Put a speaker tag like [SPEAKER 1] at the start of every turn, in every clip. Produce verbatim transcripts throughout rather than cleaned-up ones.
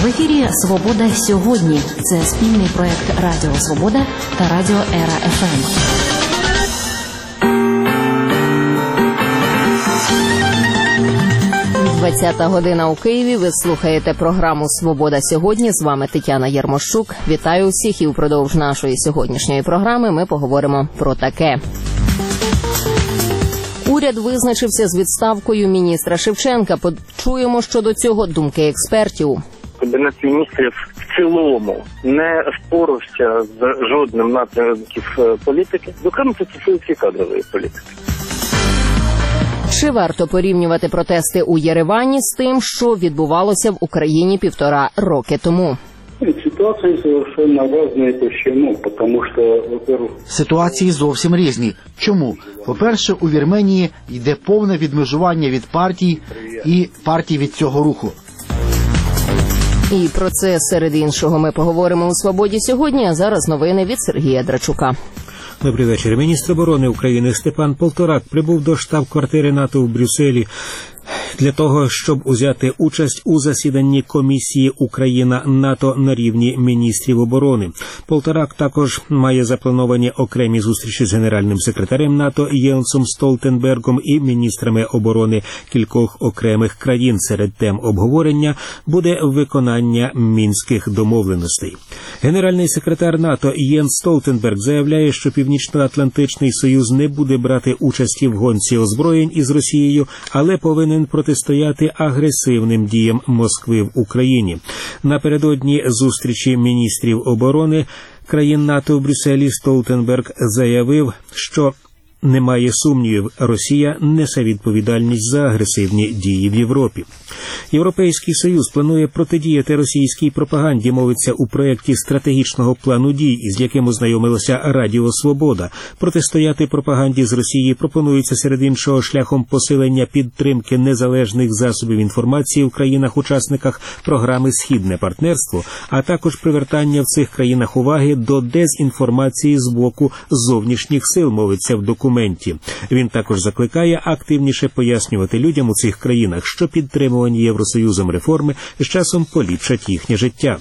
[SPEAKER 1] ефірі «Свобода сьогодні». Це спільний проект Радіо Свобода та Радіо Ера еф ем. двадцята година у Києві. Ви слухаєте програму «Свобода сьогодні». З вами Тетяна Єрмощук. Вітаю усіх, і впродовж нашої сьогоднішньої програми ми поговоримо про таке. Уряд визначився з відставкою міністра Шевченка. Почуємо щодо цього думки експертів.
[SPEAKER 2] Кабінет міністрів в цілому не впорався з жодним напрямків політики, зокрема це стосується і кадрової політики.
[SPEAKER 1] Чи варто порівнювати протести у Єревані з тим, що відбувалося в Україні півтора роки тому?
[SPEAKER 3] Ситуації совершенно різні. Чому? Тому що, во-первых...
[SPEAKER 4] Ситуації зовсім різні. Чому? По-перше, у Вірменії йде повне відмежування від партій і партій від цього руху.
[SPEAKER 1] І про це, серед іншого, ми поговоримо у «Свободі сьогодні», а зараз новини від Сергія Драчука.
[SPEAKER 5] Добрий вечір. Міністр оборони України Степан Полторак прибув до штаб-квартири НАТО в Брюсселі для того, щоб узяти участь у засіданні комісії Україна-НАТО на рівні міністрів оборони. Полторак також має заплановані окремі зустрічі з генеральним секретарем НАТО Єнсом Столтенбергом і міністрами оборони кількох окремих країн. Серед тем обговорення буде виконання мінських домовленостей. Генеральний секретар НАТО Єнс Столтенберг заявляє, що Північно-Атлантичний Союз не буде брати участі в гонці озброєнь із Росією, але повинен протистояти агресивним діям Москви в Україні. Напередодні зустрічі міністрів оборони країн НАТО в Брюсселі Столтенберг заявив, що немає сумнівів, Росія несе відповідальність за агресивні дії в Європі. Європейський Союз планує протидіяти російській пропаганді, мовиться у проєкті стратегічного плану дій, із яким ознайомилося Радіо Свобода. Протистояти пропаганді з Росії пропонується серед іншого шляхом посилення підтримки незалежних засобів інформації в країнах-учасниках програми «Східне партнерство», а також привертання в цих країнах уваги до дезінформації з боку зовнішніх сил, мовиться в документі. Він також закликає активніше пояснювати людям у цих країнах, що підтримувані Євросоюзом реформи з часом поліпшать їхнє життя.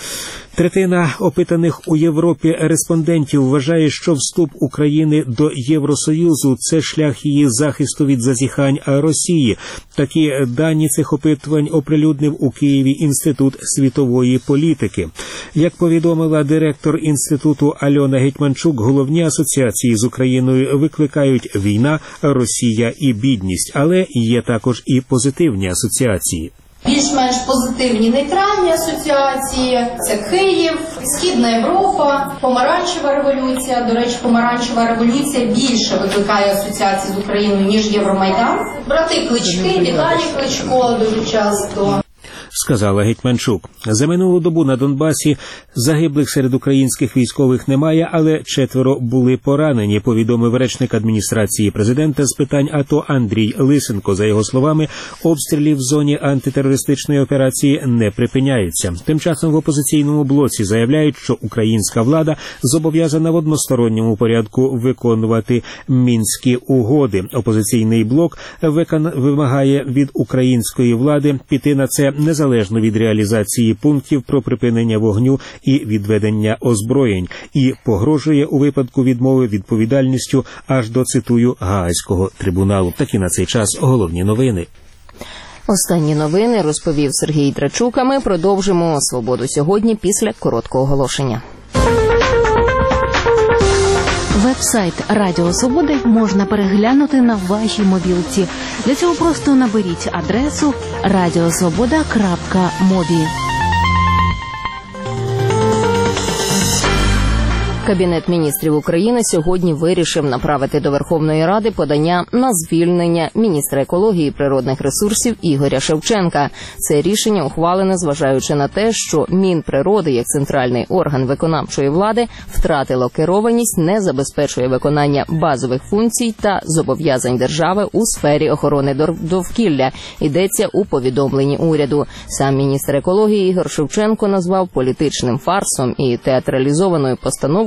[SPEAKER 5] Третина опитаних у Європі респондентів вважає, що вступ України до Євросоюзу – це шлях її захисту від зазіхань Росії. Такі дані цих опитувань оприлюднив у Києві Інститут світової політики. Як повідомила директор інституту Альона Гетьманчук, головні асоціації з Україною викликають війна, Росія і бідність, але є також і позитивні асоціації.
[SPEAKER 6] Більш-менш позитивні нейтральні асоціації – це Київ, Східна Європа, Помаранчева революція. До речі, Помаранчева революція більше викликає асоціації з Україною, ніж Євромайдан. Брати Клички, Віталій Кличко дуже часто.
[SPEAKER 5] Сказала Гетьманчук. За минулу добу на Донбасі загиблих серед українських військових немає, але четверо були поранені, повідомив речник адміністрації президента з питань АТО Андрій Лисенко. За його словами, обстрілів в зоні антитерористичної операції не припиняються. Тим часом в опозиційному блоці заявляють, що українська влада зобов'язана в односторонньому порядку виконувати мінські угоди. Опозиційний блок вимагає від української влади піти на це незалежно від реалізації пунктів про припинення вогню і відведення озброєнь, і погрожує у випадку відмови відповідальністю аж до, цитую, Гаазького трибуналу. Такі на цей час головні новини.
[SPEAKER 1] Останні новини розповів Сергій Драчук, а ми продовжимо «Свободу сьогодні» після короткого оголошення.
[SPEAKER 7] Веб-сайт Радіо Свободи можна переглянути на вашій мобілці. Для цього просто наберіть адресу радіосвобода крапка мобі.
[SPEAKER 1] Кабінет міністрів України сьогодні вирішив направити до Верховної Ради подання на звільнення міністра екології і природних ресурсів Ігоря Шевченка. Це рішення ухвалене, зважаючи на те, що Мінприроди, як центральний орган виконавчої влади, втратило керованість, не забезпечує виконання базових функцій та зобов'язань держави у сфері охорони довкілля. Йдеться у повідомленні уряду. Сам міністр екології Ігор Шевченко назвав політичним фарсом і театралізованою постановкою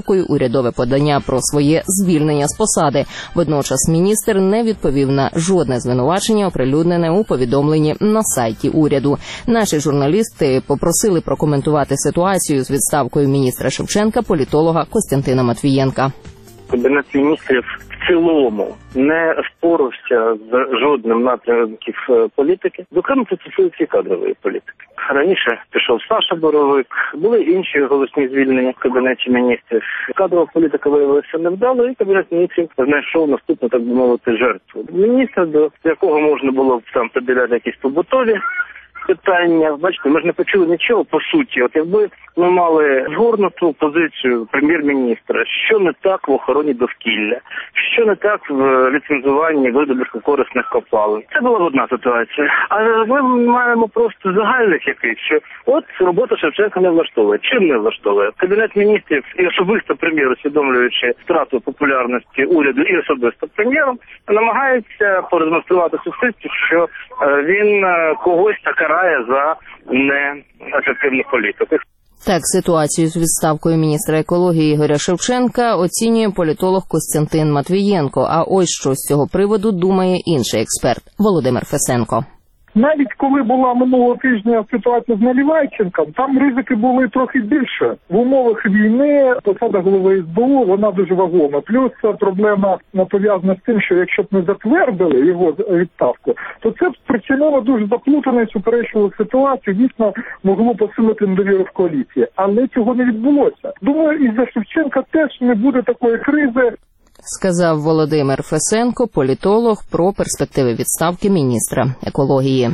[SPEAKER 1] відставкою урядове подання про своє звільнення з посади. Водночас міністр не відповів на жодне звинувачення, оприлюднене у повідомленні на сайті уряду. Наші журналісти попросили прокоментувати ситуацію з відставкою міністра Шевченка політолога Костянтина Матвієнка.
[SPEAKER 2] Кабінет міністрів в цілому не впорався з жодним напрямків політики. Зокрема, це стосується і кадрової політики. Раніше пішов Саша Боровик, були інші голосні звільнення в Кабінеті міністрів. Кадрова політика виявилася невдалою, і Кабінет міністрів знайшов наступну, так би мовити, жертву. Міністра, до якого можна було б там поділяти якісь побутові питання. Бачите, ми ж не почули нічого по суті. От якби ми мали згорнуту позицію прем'єр-міністра, що не так в охороні довкілля, що не так в ліцензуванні видобутку корисних копалин. Це була б одна ситуація. А ми маємо просто загальних якийсь, що от робота Шевченка не влаштовує. Чим не влаштовує? Кабінет міністрів і особисто прем'єр, усвідомлюючи втрату популярності уряду і особисто прем'єром, намагається продемонструвати суспільству, що він когось карає за неефективну політику.
[SPEAKER 1] Так, ситуацію з відставкою міністра екології Ігоря Шевченка оцінює політолог Костянтин Матвієнко. А ось що з цього приводу думає інший експерт Володимир Фесенко.
[SPEAKER 8] Навіть коли була минулого тижня ситуація з Наливайченком, там ризики були трохи більше. В умовах війни посада голови ес бе у, вона дуже вагома. Плюс проблема пов'язана з тим, що якщо б не затвердили його відставку, то це б спричинило дуже заплутану і суперечливу ситуацію, дійсно могло посилити недовіру в коаліції. Але цього не відбулося. Думаю, і за Шевченка теж не буде такої кризи.
[SPEAKER 1] Сказав Володимир Фесенко, політолог, про перспективи відставки міністра екології.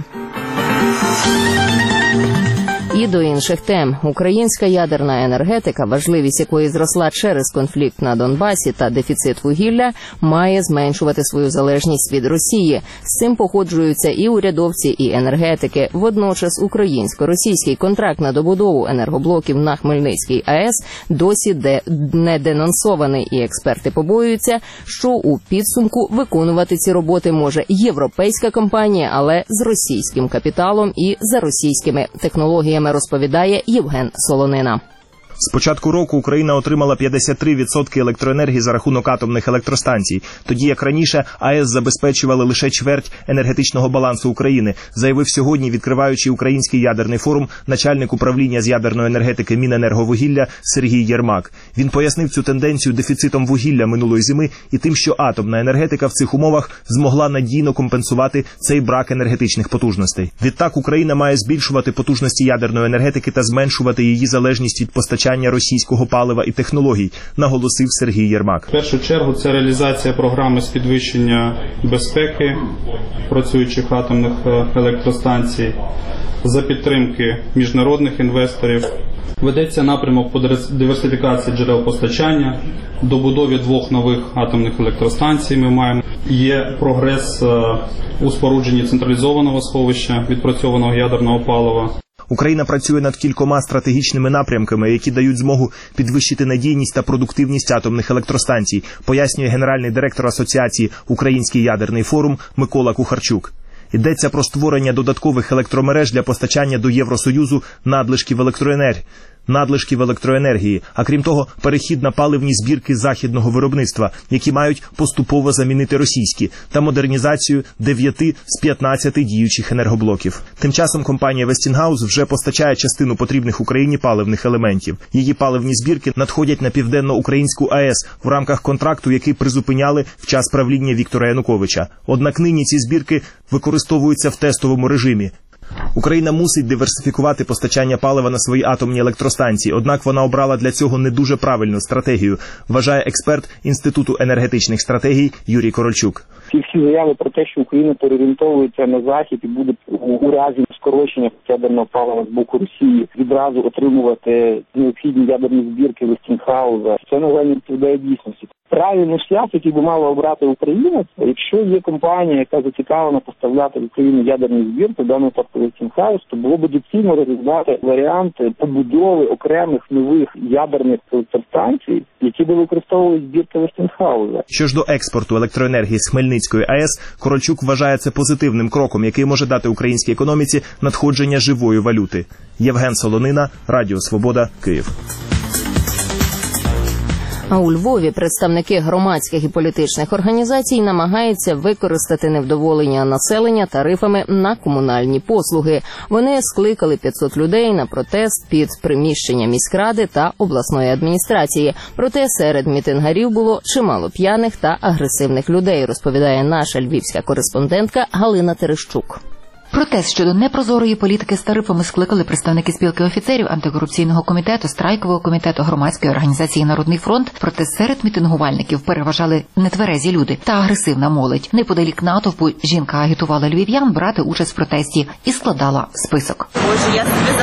[SPEAKER 1] І до інших тем. Українська ядерна енергетика, важливість якої зросла через конфлікт на Донбасі та дефіцит вугілля, має зменшувати свою залежність від Росії. З цим погоджуються і урядовці, і енергетики. Водночас українсько-російський контракт на добудову енергоблоків на Хмельницькій АЕС досі де не денонсований, і експерти побоюються, що у підсумку виконувати ці роботи може європейська компанія, але з російським капіталом і за російськими технологіями, розповідає Євген Солонина.
[SPEAKER 9] З початку року Україна отримала п'ятдесят три відсотки електроенергії за рахунок атомних електростанцій, тоді як раніше АЕС забезпечували лише чверть енергетичного балансу України, заявив сьогодні, відкриваючи Український ядерний форум, начальник управління з ядерної енергетики Міненерговугілля Сергій Єрмак. Він пояснив цю тенденцію дефіцитом вугілля минулої зими і тим, що атомна енергетика в цих умовах змогла надійно компенсувати цей брак енергетичних потужностей. Відтак Україна має збільшувати потужності ядерної енергетики та зменшувати її залежність від постачання російського палива і технологій, наголосив Сергій Єрмак.
[SPEAKER 10] В першу чергу це реалізація програми з підвищення безпеки працюючих атомних електростанцій за підтримки міжнародних інвесторів. Ведеться напрямок по диверсифікації джерел постачання, добудові двох нових атомних електростанцій ми маємо. Є прогрес у спорудженні централізованого сховища відпрацьованого ядерного палива.
[SPEAKER 9] Україна працює над кількома стратегічними напрямками, які дають змогу підвищити надійність та продуктивність атомних електростанцій, пояснює генеральний директор Асоціації «Український ядерний форум» Микола Кухарчук. Йдеться про створення додаткових електромереж для постачання до Євросоюзу надлишків електроенергії. надлишків електроенергії, а крім того, перехід на паливні збірки західного виробництва, які мають поступово замінити російські, та модернізацію дев'яти з п'ятнадцяти діючих енергоблоків. Тим часом компанія Westinghouse вже постачає частину потрібних Україні паливних елементів. Її паливні збірки надходять на південно-українську АЕС в рамках контракту, який призупиняли в час правління Віктора Януковича. Однак нині ці збірки використовуються в тестовому режимі. Україна мусить диверсифікувати постачання палива на свої атомні електростанції, однак вона обрала для цього не дуже правильну стратегію, вважає експерт Інституту енергетичних стратегій Юрій Корольчук.
[SPEAKER 11] Ці всі заяви про те, що Україна переорієнтовується на захід і буде у разі скорочення ядерного палива з боку Росії відразу отримувати необхідні ядерні збірки Вестінгхауза, це, на не відповідає дійсності. Правильний шлях, який би мала обрати Україна, якщо є компанія, яка зацікавлена поставляти в Україну ядерні збірки, в даному випадку Вестінгхаус, то було б доцільно розглядати варіанти побудови окремих нових ядерних електростанцій, які би використовували збірки Вестінгхауза.
[SPEAKER 9] Що ж до експорту електроенергії з Хмельницької АЕС, Корольчук вважає це позитивним кроком, який може дати українській економіці надходження живої валюти. Євген Солонина, Радіо Свобода, Київ.
[SPEAKER 1] А у Львові представники громадських і політичних організацій намагаються використати невдоволення населення тарифами на комунальні послуги. Вони скликали п'ятсот людей на протест під приміщення міськради та обласної адміністрації. Проте серед мітингарів було чимало п'яних та агресивних людей, розповідає наша львівська кореспондентка Галина Терещук.
[SPEAKER 12] Протест щодо непрозорої політики з тарифами скликали представники спілки офіцерів, антикорупційного комітету, страйкового комітету, громадської організації «Народний фронт». Проте серед мітингувальників переважали нетверезі люди та агресивна молодь. Неподалік натовпу жінка агітувала львів'ян брати участь в протесті і складала список.
[SPEAKER 13] Боже, я собі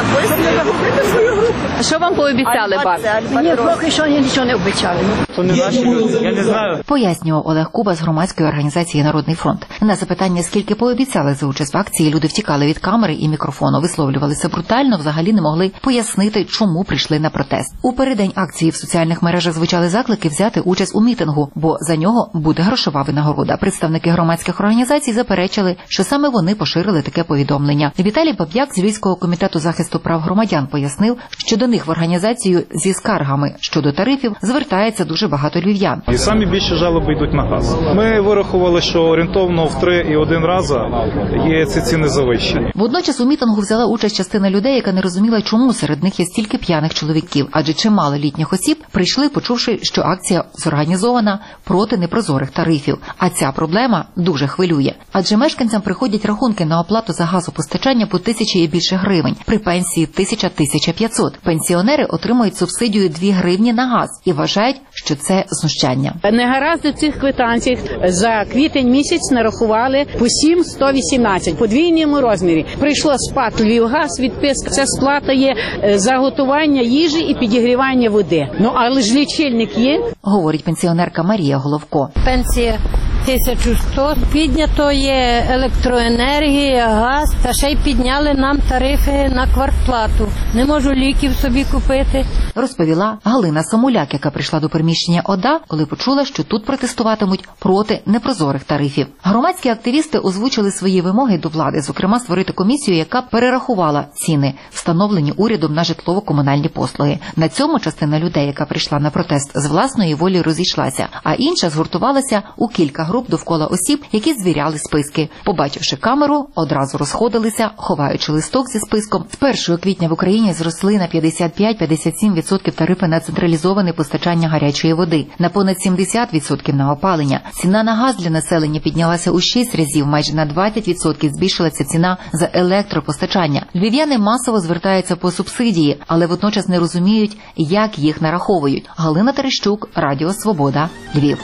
[SPEAKER 13] записую.
[SPEAKER 1] А що вам пообіцяли, баб?
[SPEAKER 13] Мені поки що нічого не обіцяли.
[SPEAKER 14] То не наші люди, я не знаю.
[SPEAKER 12] Пояснював Олег Куба з громадської організації «Народний фронт». На запитання, скільки пообіцяли за участь в акції, люди втікали від камери і мікрофону, висловлювалися брутально, взагалі не могли пояснити, чому прийшли на протест. У переддень акції в соціальних мережах звучали заклики взяти участь у мітингу, бо за нього буде грошова винагорода. Представники громадських організацій заперечили, що саме вони поширили таке повідомлення. Віталій Баб'як з Львівського комітету захисту прав громадян пояснив, що до них в організацію зі скаргами щодо тарифів звертається дуже багато львів'ян.
[SPEAKER 14] І самі більше жалоби йдуть на газ. Ми вирахували, що орієнтовно в три і один рази є ці ціни завищені.
[SPEAKER 12] Водночас у мітингу взяла участь частина людей, яка не розуміла, чому серед них є стільки п'яних чоловіків, адже чимало літніх осіб прийшли, почувши, що акція зорганізована проти непрозорих тарифів. А ця проблема дуже хвилює. Адже мешканцям приходять рахунки на оплату за газопостачання по тисячі і більше гривень, при пенсії тисяча - тисяча п'ятсот. Пенсіонери отримують субсидію дві гривні на газ і вважають, що це знущання.
[SPEAKER 15] Негаразди в цих квитанціях за квітень місяць нарахували по сім сто вісімнадцять, по подвійному розмірі. Прийшло спад Львівгаз, відписка. Це сплата є за готування їжі і підігрівання води. Ну, але ж лічильник є.
[SPEAKER 12] Говорить пенсіонерка Марія Головко.
[SPEAKER 16] Пенсія тисяча сто, піднято є електроенергія, газ, та ще й підняли нам тарифи на квартплату. Не можу ліків собі купити.
[SPEAKER 12] Розповіла Галина Самуляк, яка прийшла до приміщення ОДА, коли почула, що тут протестуватимуть проти непрозорих тарифів. Громадські активісти озвучили свої вимоги до влади, зокрема створити комісію, яка перерахувала ціни, встановлені урядом на житлово-комунальні послуги. На цьому частина людей, яка прийшла на протест, з власної волі розійшлася, а інша згуртувалася у кілька груп довкола осіб, які звіряли списки. Побачивши камеру, одразу розходилися, ховаючи листок зі списком. З першого квітня в Україні зросли на п'ятдесят п'ять - п'ятдесят сім відсотків тарифи на централізоване постачання гарячої води, на понад сімдесят відсотків на опалення. Ціна на газ для населення піднялася у шість разів, майже на двадцять відсотків збільшилася ціна за електропостачання. Львів'яни масово звертаються по субсидії, але водночас не розуміють, як їх нараховують. Галина Терещук, Радіо Свобода, Львів.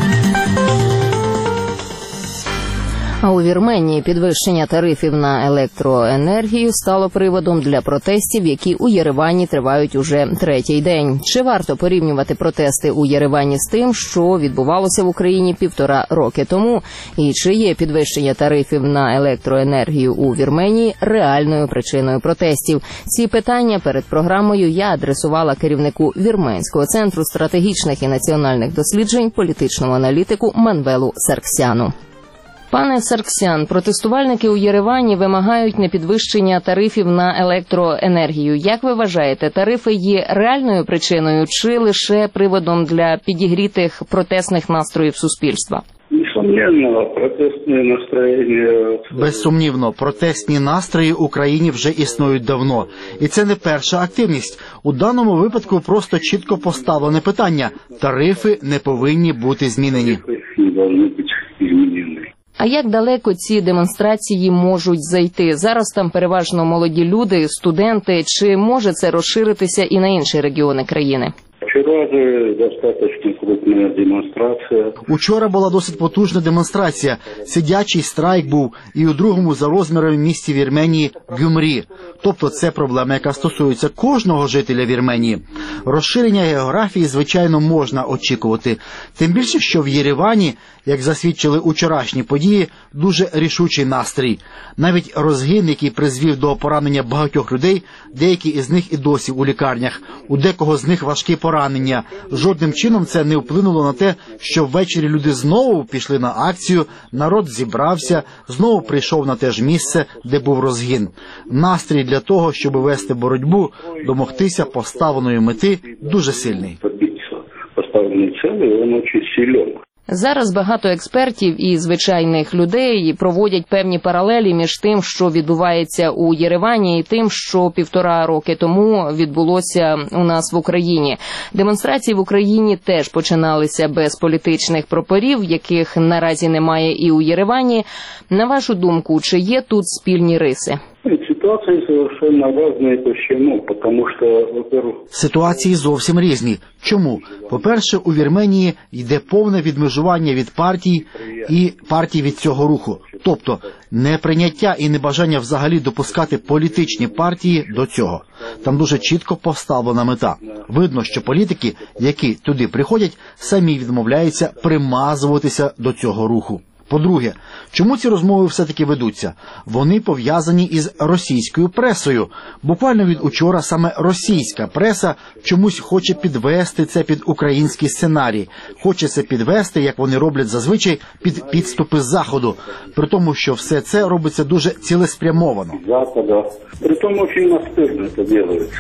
[SPEAKER 1] А у Вірменії підвищення тарифів на електроенергію стало приводом для протестів, які у Єревані тривають уже третій день. Чи варто порівнювати протести у Єревані з тим, що відбувалося в Україні півтора роки тому? І чи є підвищення тарифів на електроенергію у Вірменії реальною причиною протестів? Ці питання перед програмою я адресувала керівнику Вірменського центру стратегічних і національних досліджень, політичному аналітику Манвелу Сарксяну. Пане Сарксян, протестувальники у Єревані вимагають непідвищення тарифів на електроенергію. Як ви вважаєте, тарифи є реальною причиною чи лише приводом для підігрітих протестних настроїв суспільства?
[SPEAKER 3] Несомненно, протестні настроєння...
[SPEAKER 4] Безсумнівно, протестні настрої в Україні вже існують давно. І це не перша активність. У даному випадку просто чітко поставлене питання. Тарифи не повинні бути змінені.
[SPEAKER 1] А як далеко ці демонстрації можуть зайти? Зараз там переважно молоді люди, студенти. Чи може це розширитися і на інші регіони країни?
[SPEAKER 3] Вчора достатньо крупна демонстрація.
[SPEAKER 4] Учора була досить потужна демонстрація. Сидячий страйк був і у другому за розмірами місті Вірменії Гюмрі. Тобто це проблема, яка стосується кожного жителя Вірменії. Розширення географії, звичайно, можна очікувати. Тим більше, що в Єревані, як засвідчили учорашні події, дуже рішучий настрій. Навіть розгін, який призвів до поранення багатьох людей, деякі із них і досі у лікарнях. У декого з них важкі поранення. Жодним чином це не вплинуло на те, що ввечері люди знову пішли на акцію, народ зібрався, знову прийшов на те ж місце, де був розгін. Настрій для того, щоб вести боротьбу, домогтися поставленої мети, дуже сильний.
[SPEAKER 3] целый, он очень силен.
[SPEAKER 1] Зараз багато експертів і звичайних людей проводять певні паралелі між тим, що відбувається у Єревані, і тим, що півтора роки тому відбулося у нас в Україні. Демонстрації в Україні теж починалися без політичних прапорів, яких наразі немає і у Єревані. На вашу думку, чи є тут спільні риси?
[SPEAKER 3] Ситуации совершенно разные. Почему? Потому что, во-первых...
[SPEAKER 4] Ситуації зовсім різні. Чому? По-перше, у Вірменії йде повне відмежування від партій і партій від цього руху. Тобто, неприйняття і небажання взагалі допускати політичні партії до цього. Там дуже чітко поставлена мета. Видно, що політики, які туди приходять, самі відмовляються примазуватися до цього руху. По-друге, чому ці розмови все-таки ведуться? Вони пов'язані із російською пресою. Буквально від учора саме російська преса чомусь хоче підвести це під український сценарій. Хоче це підвести, як вони роблять зазвичай, під підступи з Заходу. При тому, що все це робиться дуже цілеспрямовано.
[SPEAKER 3] Запада. При тому, очень настирно це робиться.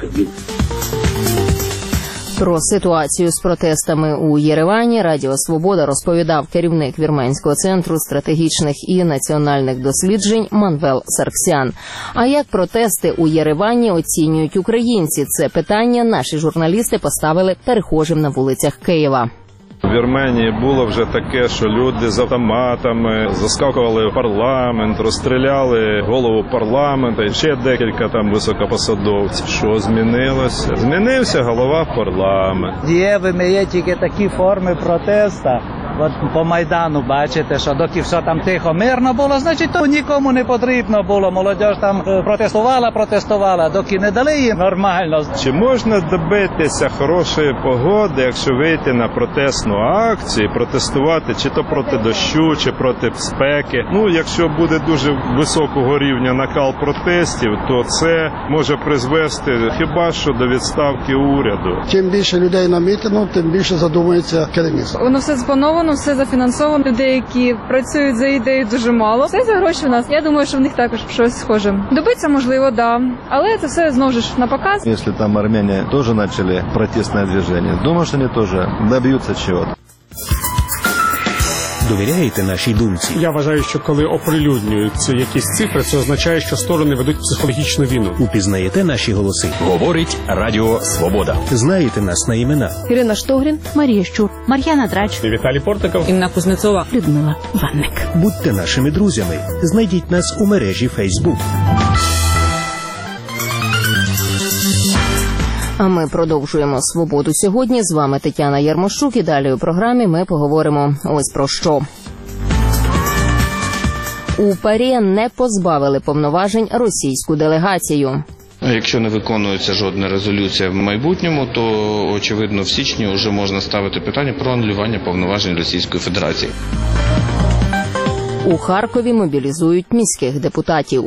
[SPEAKER 1] Про ситуацію з протестами у Єревані Радіо Свобода розповідав керівник Вірменського центру стратегічних і національних досліджень Манвел Сарксян. А як протести у Єревані оцінюють українці? Це питання наші журналісти поставили перехожим на вулицях Києва.
[SPEAKER 17] В Вірменії було вже таке, що люди з автоматами заскакували в парламент, розстріляли голову парламенту і ще декілька там високопосадовців. Що змінилося? Змінився голова парламенту.
[SPEAKER 18] Дієвими є тільки такі форми протесту. От по Майдану бачите, що доки все там тихо, мирно було, значить то нікому не потрібно було. Молодь там протестувала, протестувала, доки не дали їм нормально.
[SPEAKER 17] Чи можна добитися хорошої погоди, якщо вийти на протестну акцію, протестувати чи то проти дощу, чи проти спеки? Ну, якщо буде дуже високого рівня накал протестів, то це може призвести хіба що до відставки уряду.
[SPEAKER 19] Чим більше людей на мітингу, тим більше задумується керівництво.
[SPEAKER 20] Воно все сплановано, все зафінансовано. Людей, які працюють за ідею, дуже мало. Все за гроші в нас. Я думаю, що в них також щось схоже. Добиться, можливо, да. Але це все знову ж на показ.
[SPEAKER 21] Якщо там армяне теж почали протестне движення, думаю, що вони теж доб'ються чогось.
[SPEAKER 5] Довіряєте нашій думці?
[SPEAKER 22] Я вважаю, що коли оприлюднюються якісь цифри, це означає, що сторони ведуть психологічну війну.
[SPEAKER 5] Упізнаєте наші голоси?
[SPEAKER 23] Говорить Радіо Свобода.
[SPEAKER 5] Знаєте нас на імена?
[SPEAKER 7] Ірина Штогрін, Марія Щур, Мар'яна Драч,
[SPEAKER 22] Віталій Портников,
[SPEAKER 7] Інна Кузнецова, Людмила Ванник.
[SPEAKER 5] Будьте нашими друзями. Знайдіть нас у мережі Фейсбук.
[SPEAKER 1] А ми продовжуємо «Свободу сьогодні». З вами Тетяна Ярмощук. І далі у програмі ми поговоримо ось про що. У ПАРЄ не позбавили повноважень російську делегацію.
[SPEAKER 24] Якщо не виконується жодна резолюція в майбутньому, то, очевидно, в січні вже можна ставити питання про анулювання повноважень Російської Федерації.
[SPEAKER 1] У Харкові мобілізують міських депутатів.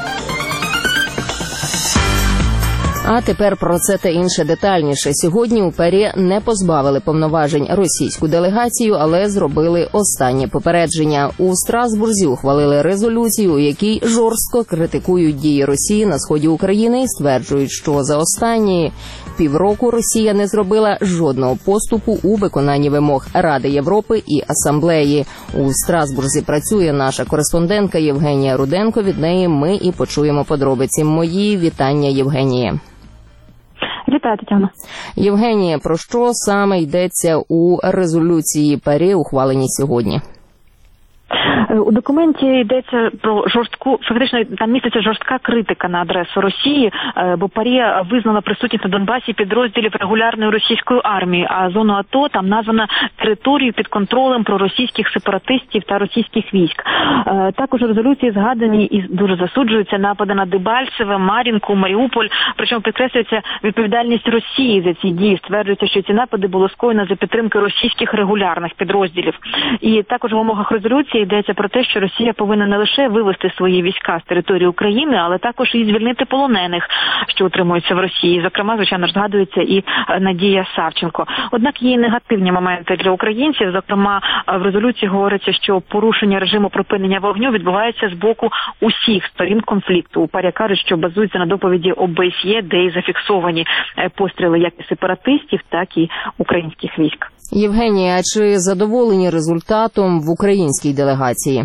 [SPEAKER 1] А тепер про це та інше детальніше. Сьогодні у ПАРЄ не позбавили повноважень російську делегацію, але зробили останнє попередження. У Страсбурзі ухвалили резолюцію, у якій жорстко критикують дії Росії на сході України і стверджують, що за останні півроку Росія не зробила жодного поступу у виконанні вимог Ради Європи і Асамблеї. У Страсбурзі працює наша кореспондентка Євгенія Руденко. Від неї ми і почуємо подробиці. Мої вітання, Євгенія.
[SPEAKER 25] Вітаю, Тетяна.
[SPEAKER 1] Євгенія, про що саме йдеться у резолюції ПАРЄ, ухваленій сьогодні?
[SPEAKER 25] У документі йдеться про жорстку, фактично там міститься жорстка критика на адресу Росії, бо ПАРЄ визнала присутність на Донбасі підрозділів регулярної російської армії, а зону АТО там названа територією під контролем проросійських сепаратистів та російських військ. Також у резолюції згадані і дуже засуджуються напади на Дебальцеве, Мар'їнку, Маріуполь, причому підкреслюється відповідальність Росії за ці дії. Стверджується, що ці напади було скоєно за підтримки російських регулярних підрозділів. І також в умовах резолюції йдеться про те, що Росія повинна не лише вивести свої війська з території України, але також і звільнити полонених, що утримуються в Росії. Зокрема, звичайно, згадується і Надія Савченко. Однак є і негативні моменти для українців. Зокрема, в резолюції говориться, що порушення режиму припинення вогню відбувається з боку усіх сторін конфлікту. УПА кажуть, що базується на доповіді О Б С Є, де і зафіксовані постріли як і сепаратистів, так і українських військ.
[SPEAKER 1] Євгенія, а чи задоволені результатом в українській делегації?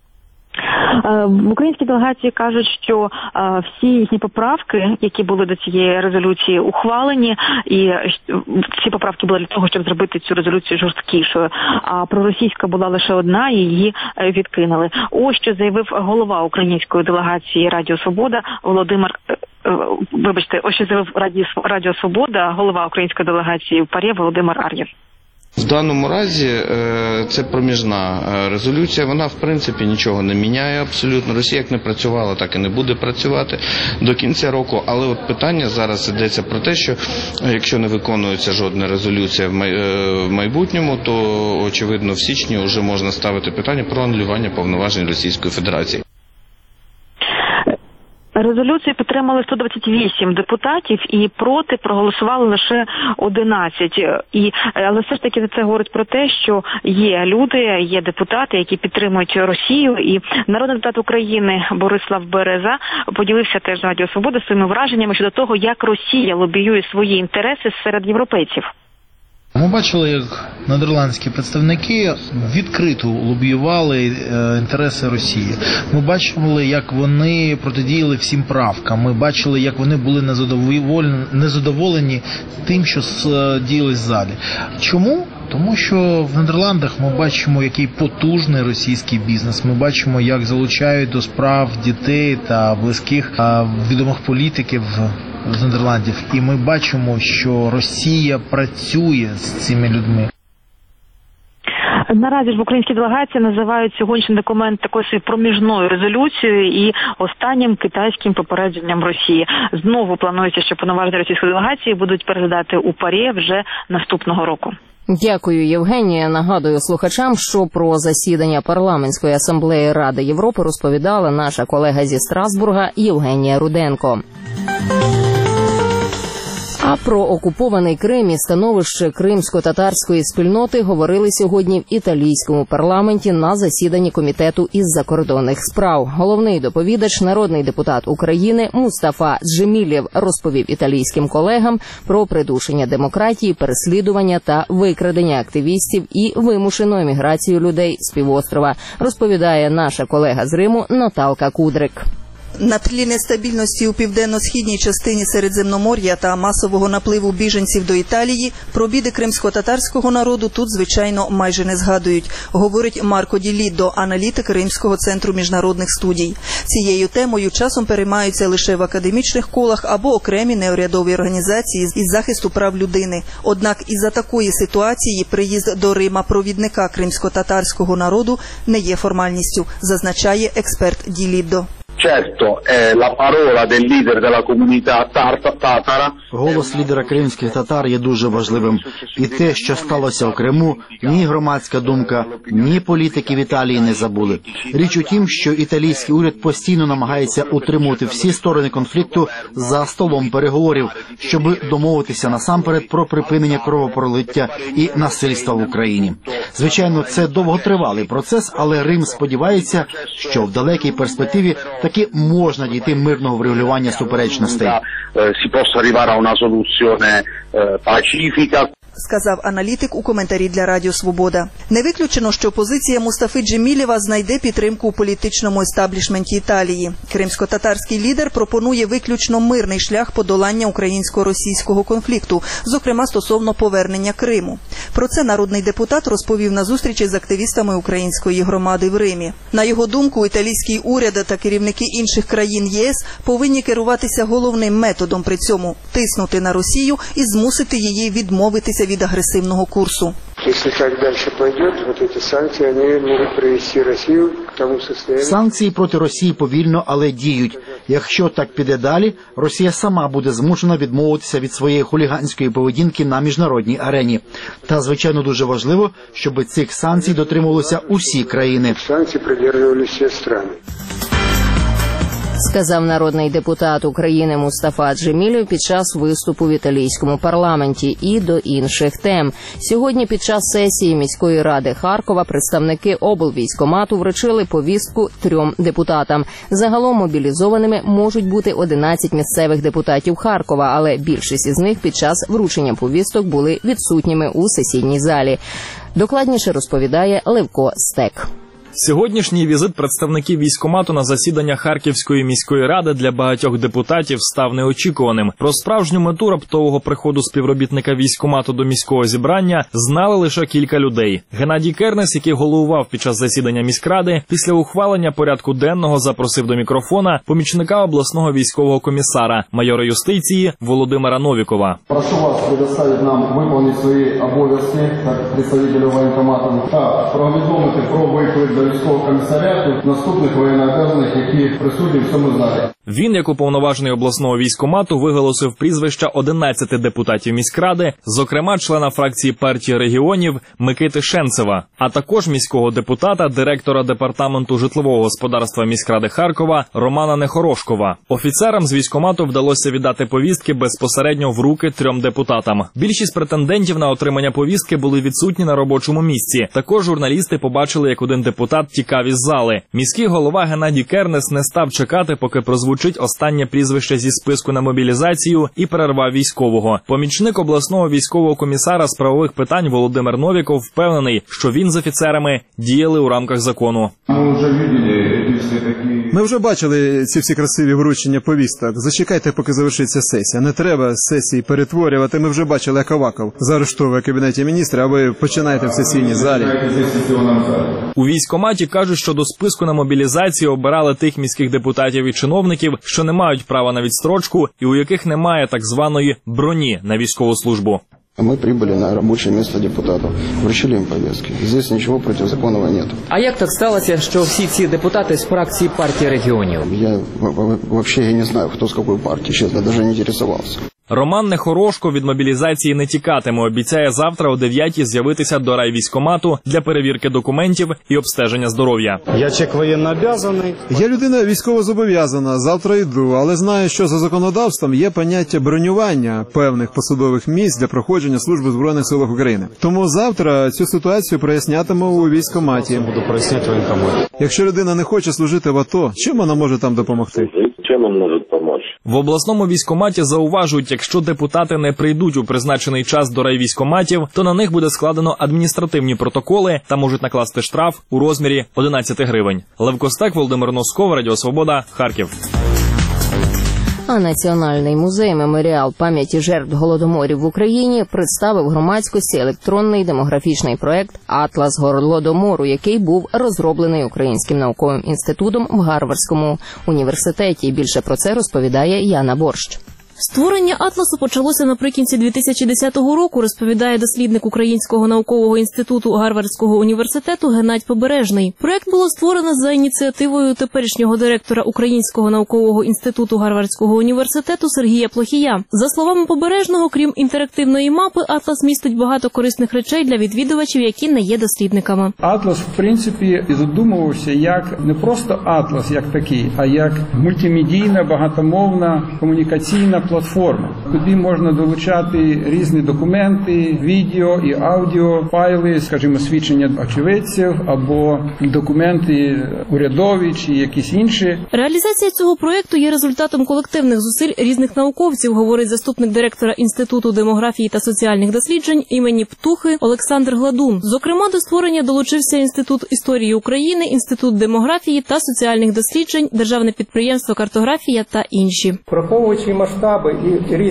[SPEAKER 25] В українській делегації кажуть, що всі їхні поправки, які були до цієї резолюції ухвалені, і ці поправки були для того, щоб зробити цю резолюцію жорсткішою. А проросійська була лише одна, і її відкинули. Ось що заявив голова української делегації Радіо Свобода Володимир. Вибачте, ось що заявив Радіо Свобода, голова української делегації в ПАРЄ Володимир Ар'єв.
[SPEAKER 24] В даному разі це проміжна резолюція, вона в принципі нічого не міняє абсолютно. Росія як не працювала, так і не буде працювати до кінця року. Але от питання зараз йдеться про те, що якщо не виконується жодна резолюція в майбутньому, то очевидно в січні вже можна ставити питання про анулювання повноважень Російської Федерації.
[SPEAKER 25] Резолюцію підтримали сто двадцять вісім депутатів і проти проголосували лише одинадцять. І, але все ж таки це говорить про те, що є люди, є депутати, які підтримують Росію. І народний депутат України Борислав Береза поділився теж з Радіо Свобода своїми враженнями щодо того, як Росія лобіює свої інтереси серед європейців.
[SPEAKER 2] Ми бачили, як нідерландські представники відкрито лобіювали інтереси Росії. Ми бачили, як вони протидіяли всім правкам. Ми бачили, як вони були незадоволені тим, що діялось в залі. Чому? Тому що в Нідерландах ми бачимо, який потужний російський бізнес. Ми бачимо, як залучають до справ дітей та близьких відомих політиків з Нідерландів. І ми бачимо, що Росія працює з цими людьми.
[SPEAKER 25] Наразі ж в українській делегації називають сьогоднішній документ такою проміжною резолюцією і останнім китайським попередженням Росії. Знову планується, що повноваження російської делегації будуть переглядати у ПАРЄ вже наступного року.
[SPEAKER 1] Дякую, Євгенія. Нагадую слухачам, що про засідання парламентської асамблеї Ради Європи розповідала наша колега зі Страсбурга Євгенія Руденко. А про окупований Крим і становище кримсько-татарської спільноти говорили сьогодні в італійському парламенті на засіданні Комітету із закордонних справ. Головний доповідач, народний депутат України Мустафа Джемілєв розповів італійським колегам про придушення демократії, переслідування та викрадення активістів і вимушену еміграцію людей з півострова, розповідає наша колега з Риму Наталка Кудрик.
[SPEAKER 6] На тлі нестабільності у південно-східній частині Середземномор'я та масового напливу біженців до Італії про біди кримсько-татарського народу тут, звичайно, майже не згадують, говорить Марко Ді Ліддо, аналітик Римського центру міжнародних студій. Цією темою часом переймаються лише в академічних колах або окремі неурядові організації із захисту прав людини. Однак із-за такої ситуації приїзд до Рима провідника кримсько-татарського народу не є формальністю, зазначає експерт Ді Ліддо.
[SPEAKER 8] Certo, è la parola del leader della comunità татара.
[SPEAKER 4] Голос лідера кримських татар є дуже важливим. І те, що сталося в Криму, ні громадська думка, ні політики в Італії не забули. Річ у тім, що італійський уряд постійно намагається утримувати всі сторони конфлікту за столом переговорів, щоб домовитися насамперед про припинення кровопролиття і насильства в Україні. Звичайно, це довготривалий процес, але Рим сподівається, що в далекій перспективі таки можна дійти мирного врегулювання суперечностей.
[SPEAKER 8] Si possa arrivare a una soluzione pacifica.
[SPEAKER 6] Сказав аналітик у коментарі для Радіо Свобода. Не виключено, що позиція Мустафи Джемілєва знайде підтримку у політичному естаблішменті Італії. Кримсько-татарський лідер пропонує виключно мирний шлях подолання українсько-російського конфлікту, зокрема стосовно повернення Криму. Про це народний депутат розповів на зустрічі з активістами української громади в Римі. На його думку, італійський уряд та керівники інших країн Є С повинні керуватися головним методом при цьому – тиснути на Росію і змусити її відмовитися від агресивного курсу.
[SPEAKER 10] Если так дальше пойдет, вот эти санкции, они могут привести Россию к тому состоянию.
[SPEAKER 4] Санкції проти Росії повільно, але діють. Якщо так піде далі, Росія сама буде змушена відмовитися від своєї хуліганської поведінки на міжнародній арені. Та, звичайно, дуже важливо, щоб цих санкцій дотримувалися усі країни.
[SPEAKER 10] Санкції придержувалися всі країни.
[SPEAKER 1] Сказав народний депутат України Мустафа Джемілєв під час виступу в італійському парламенті. І до інших тем. Сьогодні під час сесії міської ради Харкова представники облвійськкомату вручили повістку трьом депутатам. Загалом мобілізованими можуть бути одинадцять місцевих депутатів Харкова, але більшість із них під час вручення повісток були відсутніми у сесійній залі. Докладніше розповідає Левко Стек.
[SPEAKER 9] Сьогоднішній візит представників військкомату на засідання Харківської міської ради для багатьох депутатів став неочікуваним. Про справжню мету раптового приходу співробітника військкомату до міського зібрання знали лише кілька людей. Геннадій Кернес, який головував під час засідання міськради, після ухвалення порядку денного запросив до мікрофона помічника обласного військового комісара, майора юстиції Володимира Новікова.
[SPEAKER 11] Прошу вас предоставити нам виконати свої обов'язки як представителю воєнкомату та повідомити про виклик до військового комісаріату наступних воєннообов'язаних, які присутні в цьому залі.
[SPEAKER 9] Він, як уповноважений обласного військкомату, виголосив прізвища одинадцяти депутатів міськради, зокрема члена фракції партії регіонів Микити Шенцева, а також міського депутата, директора департаменту житлового господарства міськради Харкова Романа Нехорошкова. Офіцерам з військкомату вдалося віддати повістки безпосередньо в руки трьом депутатам. Більшість претендентів на отримання повістки були відсутні на робочому місці. Також журналісти побачили, як один депутат тікав із зали. Міський голова Геннадій Кернес не став чекати, поки прозвучить останнє прізвище зі списку на мобілізацію, і перервав військового. Помічник обласного військового комісара з правових питань Володимир Новіков впевнений, що він з офіцерами діяли у рамках закону.
[SPEAKER 13] Ми вже бачили ці всі красиві вручення повісток. Зачекайте, поки завершиться сесія. Не треба сесії перетворювати. Ми вже бачили, як Аваков заарештовує в Кабінеті міністрів, а ви починаєте в сесійній залі.
[SPEAKER 9] У військкоматі кажуть, що до списку на мобілізацію обирали тих міських депутатів і чиновників, що не мають права на відстрочку і у яких немає так званої броні на військову службу.
[SPEAKER 14] Мы прибыли на рабочее место депутатов, вручили им повестки. Здесь ничего противозаконного нет.
[SPEAKER 15] А як так сталося, що всі ці депутати з фракції партії регіонів?
[SPEAKER 14] Я вообще я не знаю, хто з якої партії, чесно, навіть не інтересувався.
[SPEAKER 9] Роман Нехорошко від мобілізації не тікатиме. Обіцяє завтра о дев'ятій з'явитися до райвійськкомату для перевірки документів і обстеження здоров'я.
[SPEAKER 13] Я чек воєннообов'язаний. Я людина військово-зобов'язана, завтра йду, але знаю, що за законодавством є поняття бронювання певних посадових місць для проходження служби в Збройних силах України. Тому завтра цю ситуацію прояснятиму у військкоматі. Буду проясняти воєнкоматі. Якщо людина не хоче служити в АТО, чим вона може там допомогти?
[SPEAKER 14] Чим вона може допомогти?
[SPEAKER 9] В обласному військкоматі зауважують, якщо депутати не прийдуть у призначений час до райвійськкоматів, то на них буде складено адміністративні протоколи та можуть накласти штраф у розмірі одинадцять гривень. Левко Стек, Володимир Носков, Радіо Свобода, Харків.
[SPEAKER 1] А Національний музей «Меморіал пам'яті жертв голодоморів в Україні» представив громадськості електронний демографічний проект «Атлас голодомору», який був розроблений Українським науковим інститутом в Гарвардському університеті. Більше про це розповідає Яна Борщ.
[SPEAKER 26] Створення атласу почалося наприкінці дві тисячі десятого року, розповідає дослідник Українського наукового інституту Гарвардського університету Геннадій Побережний. Проект було створено за ініціативою теперішнього директора Українського наукового інституту Гарвардського університету Сергія Плохія. За словами Побережного, крім інтерактивної мапи, атлас містить багато корисних речей для відвідувачів, які не є дослідниками.
[SPEAKER 27] Атлас, в принципі, задумувався як не просто атлас як такий, а як мультимедійна, багатомовна, комунікаційна платформа. Туди можна долучати різні документи, відео і аудіо, файли, скажімо, свідчення очевидців або документи урядові чи якісь інші.
[SPEAKER 26] Реалізація цього проєкту є результатом колективних зусиль різних науковців, говорить заступник директора Інституту демографії та соціальних досліджень імені Птухи Олександр Гладун. Зокрема, до створення долучився Інститут історії України, Інститут демографії та соціальних досліджень, Державне підприємство «Картографія» та інші.
[SPEAKER 28] Враховуючи масштаби і різні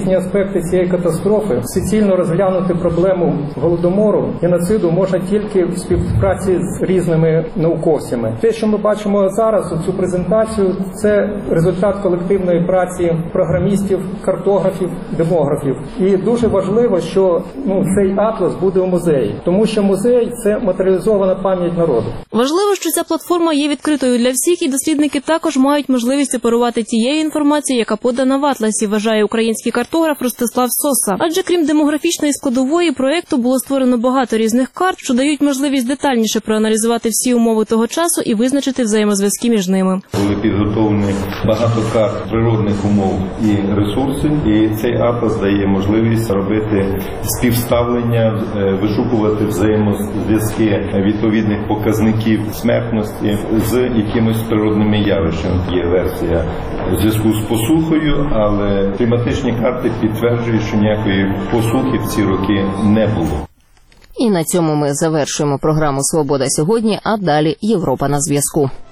[SPEAKER 3] різні аспекти цієї катастрофи, суцільно розглянути проблему голодомору, геноциду можна тільки в співпраці з різними науковцями. Те, що ми бачимо зараз, у цю презентацію, це результат колективної праці програмістів, картографів, демографів. І дуже важливо, що ну, цей атлас буде у музеї, тому що музей – це матеріалізована пам'ять народу.
[SPEAKER 26] Важливо, що ця платформа є відкритою для всіх, і дослідники також мають можливість оперувати тією інформацією, яка подана в атласі, вважає український картограф Ростислав Соса. Адже крім демографічної складової проєкту було створено багато різних карт, що дають можливість детальніше проаналізувати всі умови того часу і визначити взаємозв'язки між ними.
[SPEAKER 12] Були підготовлені багато карт природних умов і ресурсів, і цей атлас дає можливість робити співставлення, вишукувати взаємозв'язки відповідних показників смертності з якимись природними явищами. Є версія в зв'язку з посухою, але кліматичні карти підтверджують, що ніякої посухи в ці роки не було.
[SPEAKER 1] І на цьому ми завершуємо програму «Свобода сьогодні», а далі Європа на зв'язку.